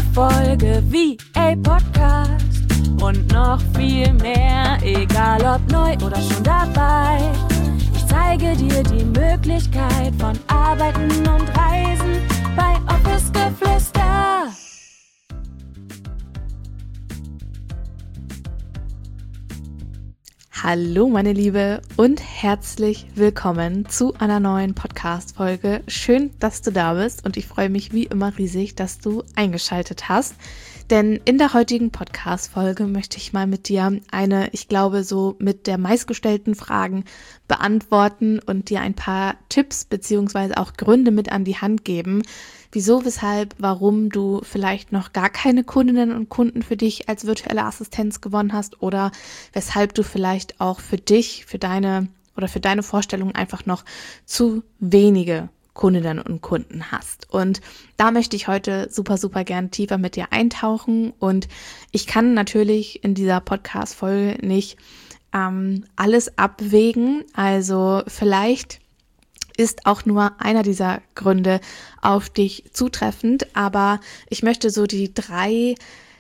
Folge VA Podcast und noch viel mehr, egal ob neu oder schon dabei. Ich zeige dir die Möglichkeit von Arbeiten und Reisen bei Office Geflüster. Hallo meine Liebe und herzlich willkommen zu einer neuen Podcast-Folge. Schön, dass du da bist und ich freue mich wie immer riesig, dass du eingeschaltet hast. Denn in der heutigen Podcast-Folge möchte ich mal mit dir eine, ich glaube, so mit der meistgestellten Fragen beantworten und dir ein paar Tipps bzw. auch Gründe mit an die Hand geben, wieso, weshalb, warum du vielleicht noch gar keine Kundinnen und Kunden für dich als virtuelle Assistenz gewonnen hast oder weshalb du vielleicht auch für dich, für deine Vorstellung einfach noch zu wenige Kundinnen und Kunden hast. Und da möchte ich heute super gern tiefer mit dir eintauchen und ich kann natürlich in dieser Podcast-Folge nicht alles abwägen, also vielleicht ist auch nur einer dieser Gründe auf dich zutreffend, aber ich möchte so die drei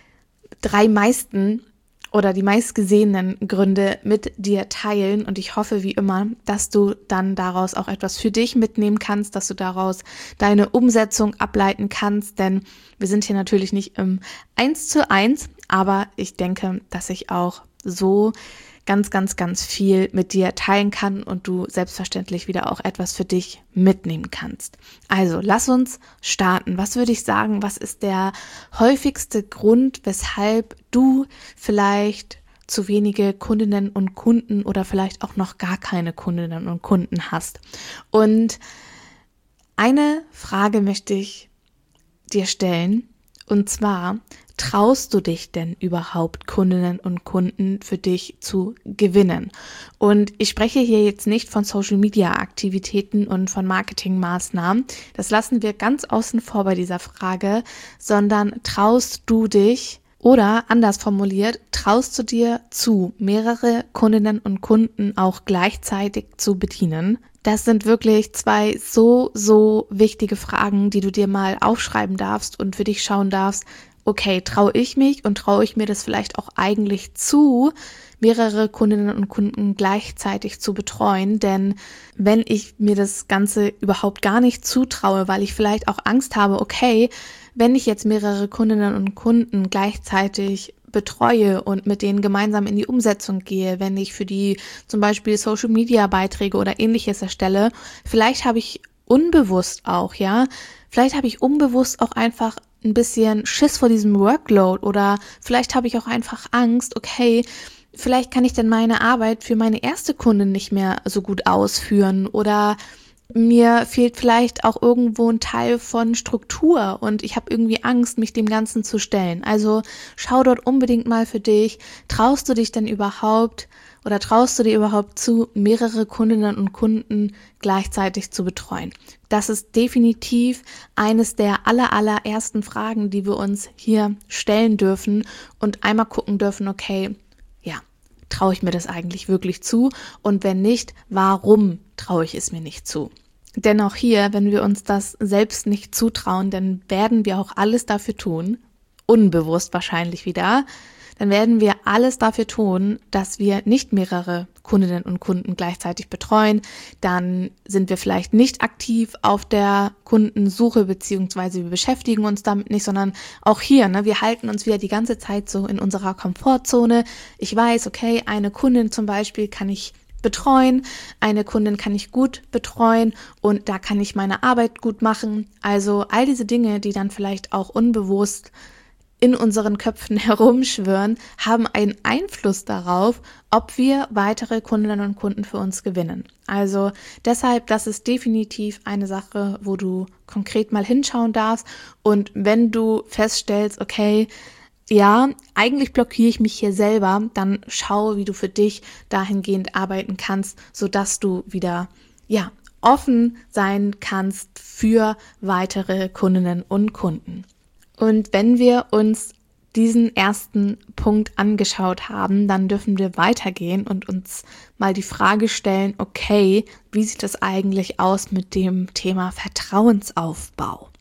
meisten oder die meistgesehenen Gründe mit dir teilen und ich hoffe wie immer, dass du dann daraus auch etwas für dich mitnehmen kannst, dass du daraus deine Umsetzung ableiten kannst, denn wir sind hier natürlich nicht im 1:1, aber ich denke, dass ich auch so ganz viel mit dir teilen kann und du selbstverständlich wieder auch etwas für dich mitnehmen kannst. Also, lass uns starten. Was würde ich sagen, was ist der häufigste Grund, weshalb du vielleicht zu wenige Kundinnen und Kunden oder vielleicht auch noch gar keine Kundinnen und Kunden hast? Und eine Frage möchte ich dir stellen, und zwar: Traust du dich denn überhaupt, Kundinnen und Kunden für dich zu gewinnen? Und ich spreche hier jetzt nicht von Social-Media-Aktivitäten und von Marketingmaßnahmen. Das lassen wir ganz außen vor bei dieser Frage, sondern traust du dich oder anders formuliert, traust du dir zu, mehrere Kundinnen und Kunden auch gleichzeitig zu bedienen? Das sind wirklich zwei so wichtige Fragen, die du dir mal aufschreiben darfst und für dich schauen darfst, okay, traue ich mich und traue ich mir das vielleicht auch eigentlich zu, mehrere Kundinnen und Kunden gleichzeitig zu betreuen? Denn wenn ich mir das Ganze überhaupt gar nicht zutraue, weil ich vielleicht auch Angst habe, okay, wenn ich jetzt mehrere Kundinnen und Kunden gleichzeitig betreue und mit denen gemeinsam in die Umsetzung gehe, wenn ich für die zum Beispiel Social-Media-Beiträge oder ähnliches erstelle, vielleicht habe ich unbewusst auch einfach ein bisschen Schiss vor diesem Workload oder vielleicht habe ich auch einfach Angst, okay, vielleicht kann ich dann meine Arbeit für meine erste Kundin nicht mehr so gut ausführen oder mir fehlt vielleicht auch irgendwo ein Teil von Struktur und ich habe irgendwie Angst, mich dem Ganzen zu stellen. Also schau dort unbedingt mal für dich, traust du dir überhaupt zu, mehrere Kundinnen und Kunden gleichzeitig zu betreuen? Das ist definitiv eines der allerersten Fragen, die wir uns hier stellen dürfen und einmal gucken dürfen, okay, ja, traue ich mir das eigentlich wirklich zu? Und wenn nicht, warum traue ich es mir nicht zu? Denn auch hier, wenn wir uns das selbst nicht zutrauen, dann werden wir auch alles dafür tun, unbewusst wahrscheinlich wieder, dann werden wir alles dafür tun, dass wir nicht mehrere Kundinnen und Kunden gleichzeitig betreuen. Dann sind wir vielleicht nicht aktiv auf der Kundensuche, beziehungsweise wir beschäftigen uns damit nicht, sondern auch hier, wir halten uns wieder die ganze Zeit so in unserer Komfortzone. Ich weiß, okay, eine Kundin zum Beispiel kann ich betreuen, eine Kundin kann ich gut betreuen und da kann ich meine Arbeit gut machen. Also all diese Dinge, die dann vielleicht auch unbewusst in unseren Köpfen herumschwirren, haben einen Einfluss darauf, ob wir weitere Kundinnen und Kunden für uns gewinnen. Also deshalb, das ist definitiv eine Sache, wo du konkret mal hinschauen darfst. Und wenn du feststellst, okay, ja, eigentlich blockiere ich mich hier selber, dann schau, wie du für dich dahingehend arbeiten kannst, sodass du wieder, offen sein kannst für weitere Kundinnen und Kunden. Und wenn wir uns diesen ersten Punkt angeschaut haben, dann dürfen wir weitergehen und uns mal die Frage stellen, okay, wie sieht es eigentlich aus mit dem Thema Vertrauensaufbau?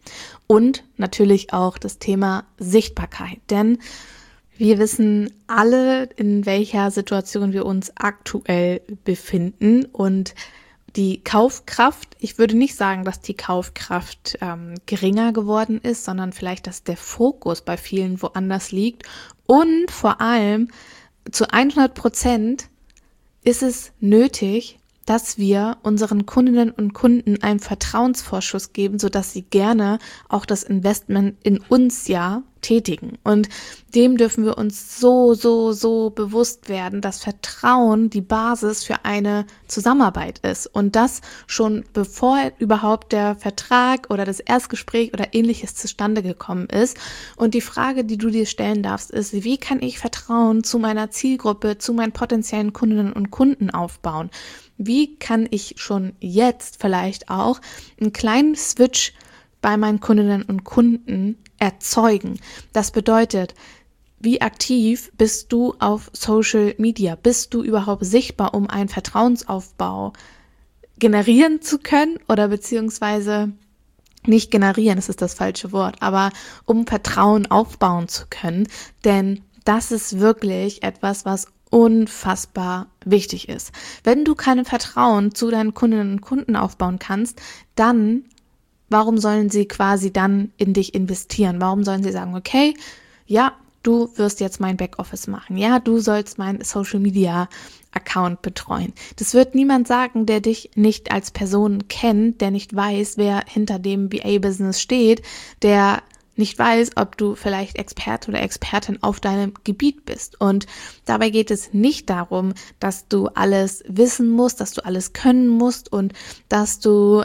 Und natürlich auch das Thema Sichtbarkeit, denn wir wissen alle, in welcher Situation wir uns aktuell befinden und die Kaufkraft, ich würde nicht sagen, dass die Kaufkraft geringer geworden ist, sondern vielleicht, dass der Fokus bei vielen woanders liegt und vor allem zu 100% ist es nötig, dass wir unseren Kundinnen und Kunden einen Vertrauensvorschuss geben, sodass sie gerne auch das Investment in uns tätigen. Und dem dürfen wir uns so bewusst werden, dass Vertrauen die Basis für eine Zusammenarbeit ist. Und das schon bevor überhaupt der Vertrag oder das Erstgespräch oder ähnliches zustande gekommen ist. Und die Frage, die du dir stellen darfst, ist, wie kann ich Vertrauen zu meiner Zielgruppe, zu meinen potenziellen Kundinnen und Kunden aufbauen? Wie kann ich schon jetzt vielleicht auch einen kleinen Switch bei meinen Kundinnen und Kunden erzeugen? Das bedeutet, wie aktiv bist du auf Social Media? Bist du überhaupt sichtbar, um einen Vertrauensaufbau generieren zu können oder beziehungsweise nicht generieren, das ist das falsche Wort, aber um Vertrauen aufbauen zu können? Denn das ist wirklich etwas, was unfassbar wichtig ist. Wenn du kein Vertrauen zu deinen Kundinnen und Kunden aufbauen kannst, dann warum sollen sie quasi dann in dich investieren? Warum sollen sie sagen, okay, ja, du wirst jetzt mein Backoffice machen. Ja, du sollst meinen Social Media Account betreuen. Das wird niemand sagen, der dich nicht als Person kennt, der nicht weiß, wer hinter dem VA-Business steht, der nicht weiß, ob du vielleicht Experte oder Expertin auf deinem Gebiet bist. Und dabei geht es nicht darum, dass du alles wissen musst, dass du alles können musst und dass du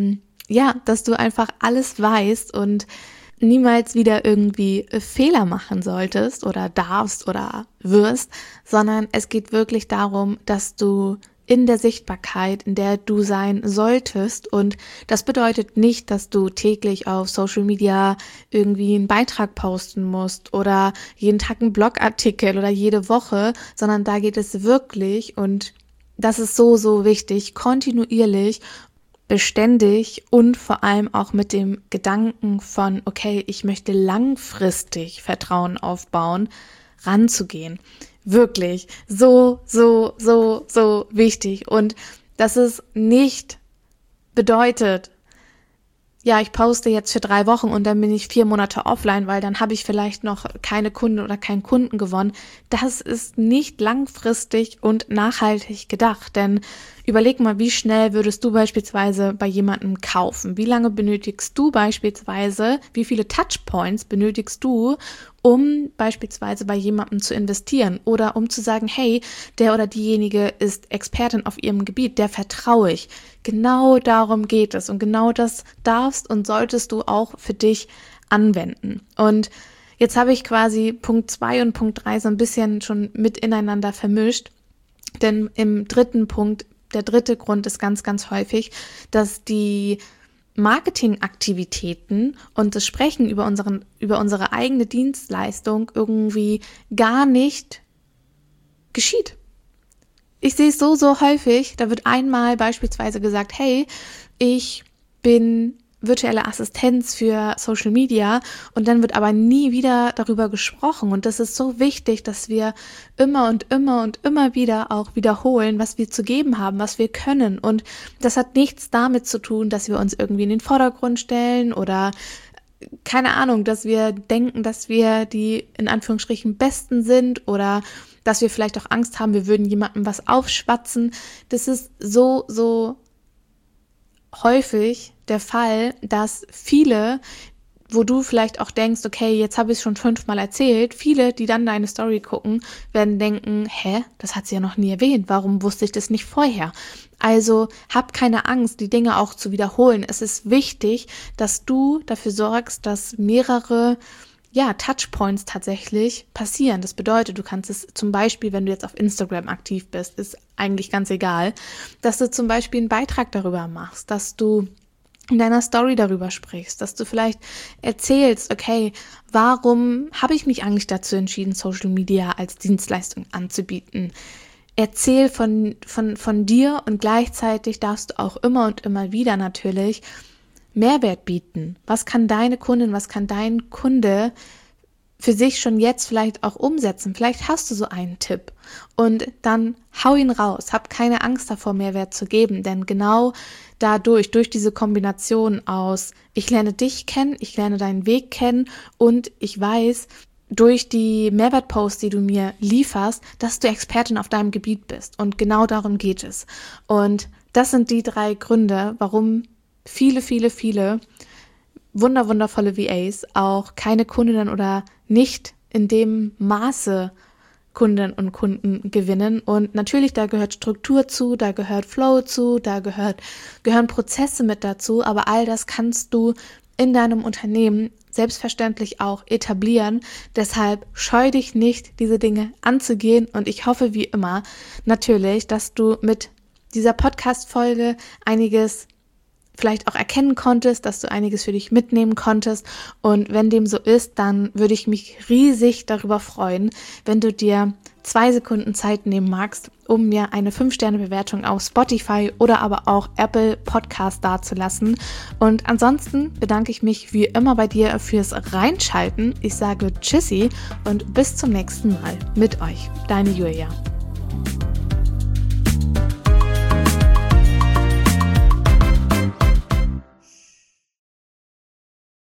dass du einfach alles weißt und niemals wieder irgendwie Fehler machen solltest oder darfst oder wirst, sondern es geht wirklich darum, dass du in der Sichtbarkeit, in der du sein solltest. Und das bedeutet nicht, dass du täglich auf Social Media irgendwie einen Beitrag posten musst oder jeden Tag einen Blogartikel oder jede Woche, sondern da geht es wirklich, und das ist so wichtig, kontinuierlich, beständig und vor allem auch mit dem Gedanken von, okay, ich möchte langfristig Vertrauen aufbauen, ranzugehen. Wirklich so wichtig. Und dass es nicht bedeutet, ja, ich poste jetzt für 3 Wochen und dann bin ich 4 Monate offline, weil dann habe ich vielleicht noch keine Kunden oder keinen Kunden gewonnen. Das ist nicht langfristig und nachhaltig gedacht, denn überleg mal, wie schnell würdest du beispielsweise bei jemandem kaufen? Wie lange benötigst du beispielsweise, wie viele Touchpoints benötigst du, um beispielsweise bei jemandem zu investieren oder um zu sagen, hey, der oder diejenige ist Expertin auf ihrem Gebiet, der vertraue ich. Genau darum geht es und genau das darfst und solltest du auch für dich anwenden. Und jetzt habe ich quasi Punkt 2 und Punkt 3 so ein bisschen schon mit ineinander vermischt, denn im dritten Punkt, der dritte Grund ist ganz häufig, dass die Marketingaktivitäten und das Sprechen über unsere eigene Dienstleistung irgendwie gar nicht geschieht. Ich sehe es so häufig, da wird einmal beispielsweise gesagt, hey, ich bin virtuelle Assistenz für Social Media und dann wird aber nie wieder darüber gesprochen und das ist so wichtig, dass wir immer wieder auch wiederholen, was wir zu geben haben, was wir können und das hat nichts damit zu tun, dass wir uns irgendwie in den Vordergrund stellen oder keine Ahnung, dass wir denken, dass wir die in Anführungsstrichen Besten sind oder dass wir vielleicht auch Angst haben, wir würden jemandem was aufschwatzen. Das ist so häufig der Fall, dass viele, wo du vielleicht auch denkst, okay, jetzt habe ich es schon 5-mal erzählt, viele, die dann deine Story gucken, werden denken, das hat sie ja noch nie erwähnt, warum wusste ich das nicht vorher? Also hab keine Angst, die Dinge auch zu wiederholen. Es ist wichtig, dass du dafür sorgst, dass mehrere Touchpoints tatsächlich passieren. Das bedeutet, du kannst es zum Beispiel, wenn du jetzt auf Instagram aktiv bist, ist eigentlich ganz egal, dass du zum Beispiel einen Beitrag darüber machst, dass du in deiner Story darüber sprichst, dass du vielleicht erzählst, okay, warum habe ich mich eigentlich dazu entschieden, Social Media als Dienstleistung anzubieten? Erzähl von dir und gleichzeitig darfst du auch immer und immer wieder natürlich Mehrwert bieten? Was kann deine Kundin, was kann dein Kunde für sich schon jetzt vielleicht auch umsetzen? Vielleicht hast du so einen Tipp und dann hau ihn raus. Hab keine Angst davor, Mehrwert zu geben, denn genau durch diese Kombination aus, ich lerne dich kennen, ich lerne deinen Weg kennen und ich weiß durch die Mehrwertposts, die du mir lieferst, dass du Expertin auf deinem Gebiet bist. Und genau darum geht es. Und das sind die 3 Gründe, warum viele wundervolle VAs auch keine Kundinnen oder nicht in dem Maße Kundinnen und Kunden gewinnen. Und natürlich, da gehört Struktur zu, da gehört Flow zu, da gehören Prozesse mit dazu, aber all das kannst du in deinem Unternehmen selbstverständlich auch etablieren. Deshalb scheu dich nicht, diese Dinge anzugehen. Und ich hoffe wie immer natürlich, dass du mit dieser Podcast-Folge einiges vielleicht auch erkennen konntest, dass du einiges für dich mitnehmen konntest. Und wenn dem so ist, dann würde ich mich riesig darüber freuen, wenn du dir 2 Sekunden Zeit nehmen magst, um mir eine 5-Sterne-Bewertung auf Spotify oder aber auch Apple Podcast dazulassen. Und ansonsten bedanke ich mich wie immer bei dir fürs Reinschalten. Ich sage Tschüssi und bis zum nächsten Mal mit euch. Deine Julia.